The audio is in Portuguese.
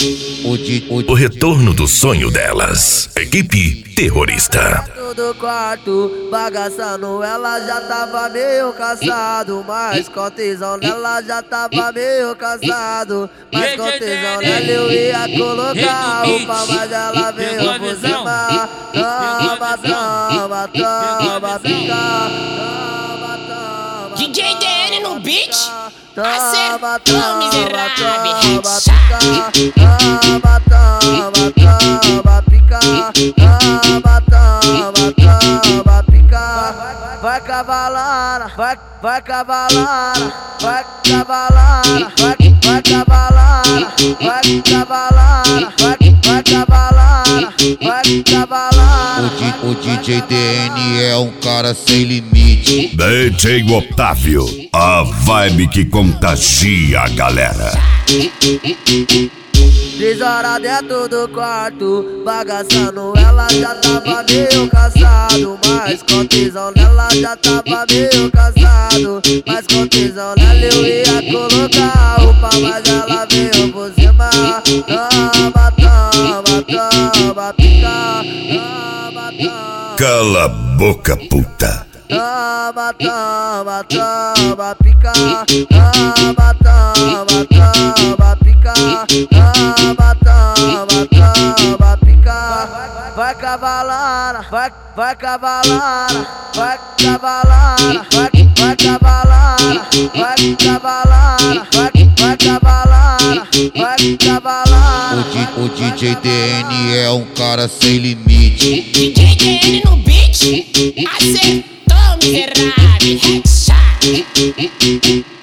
O retorno do sonho delas. Equipe Terrorista. Do quarto, bagaçando, ela já tava meio cansado, mas com tesão nela já tava meio cansado, mas com tesão nela eu ia colocar a roupa, mas ela veio por cima. Toma, toma, toma, pica. Toma, toma. DJ DN no beat. Toma, Acertou, miserável. toma, toma, toma, toma, pica. Toma, toma, toma, pica. Vai cavalana, vai cavalana, vai cavalana, vai cavalana, vai cavalana, vai cavalana, vai cavalana. O DJ DN é um cara sem limite. DJ Otávio, a vibe que contagia a galera. 3 horas dentro do quarto, bagaçando, ela já tava meio cansado, mas com tesão nela já tava meio cansado, mas com tesão nela eu ia colocar a roupa, mas ela veio por cima. Toma, toma, toma, pica. Toma, toma. Cala a boca, puta. Toma, toma, toma, pica. Toma, toma, toma, pica. Toma, toma, toma, pica. Vai cavalana, vai cavalana, vai cavalana, vai cavalana, vai cavalana, vai cavalana, vai cavalana. O DJ DN é um cara sem limite. DJ DN no beat. Acertou, miserável. Headshot.